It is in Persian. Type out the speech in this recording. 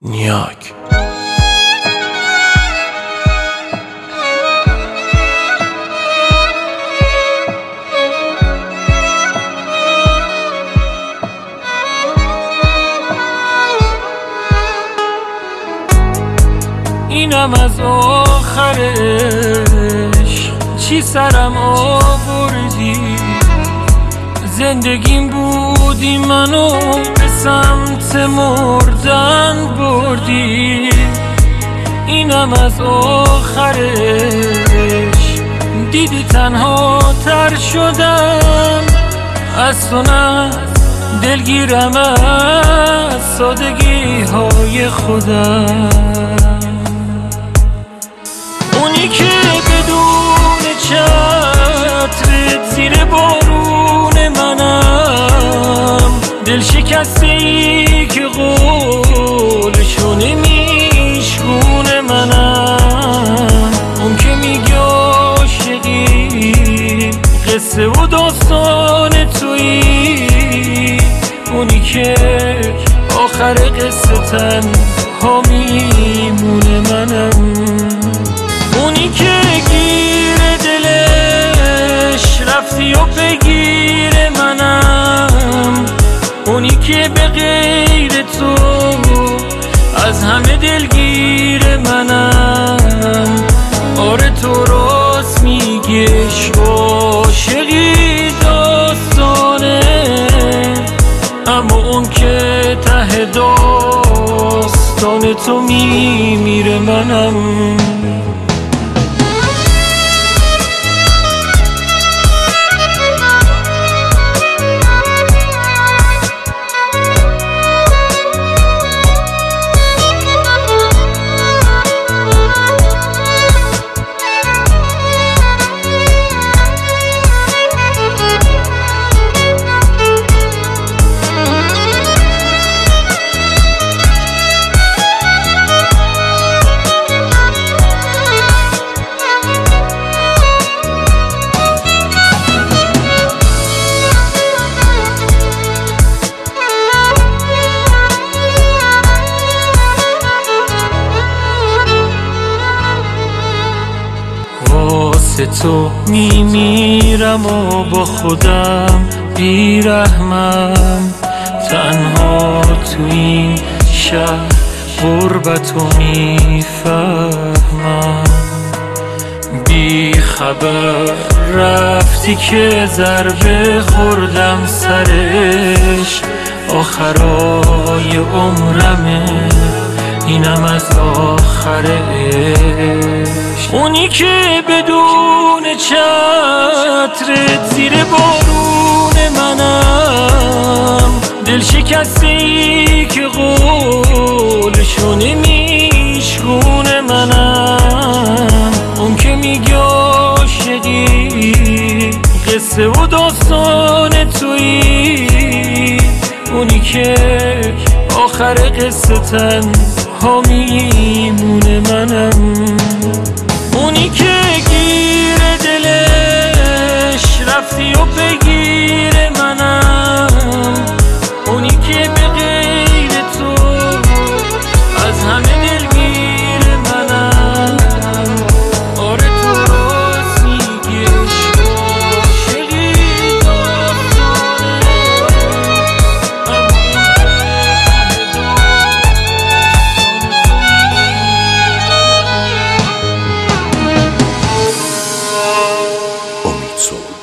نیاک. اینم از آخرش، چی سرم آوردی؟ زندگیم بودی منو به سمت مردن بردی. اینم از آخرش، دیدی تنها تر شدم از تو، نه دلگیرم از سادگی های خودم. اونی که بدون چترت زیر بارون منم، دل شکستی که قولشو نمیشکونه منم. اون که میگه عاشقی قصه و داستان تویی، اونی که آخر قصه تنها میمونه منم. اونی که گیر دلش رفتی و بگیر منم، اونی که به غیر تو از همه دلگیر منم. آره تو راست میگیش، عاشقی داستانه، اما اون که ته داستان تو میمیره منم. واسه تو میمیرم و با خودم بیرحمم، تنها تو این شهر غربتو میفهمم. بی خبر رفتی که ضربه خوردم سرش، آخرای عمرمه اینم از آخرش. اونی که بدون چترت زیر بارون منم، دل شکستی که قولشو نمیشکونه منم. اون که میگه عاشقی قصه و داستان تویی، اونی که آخر قصه تنها میمونه منم. اونی که گیر دلش رفتی و بگیر منم، اونی که به غیر تو از همه دلگیر منم. آره تو راست میگی، عاشقی داستانه، امید صبح.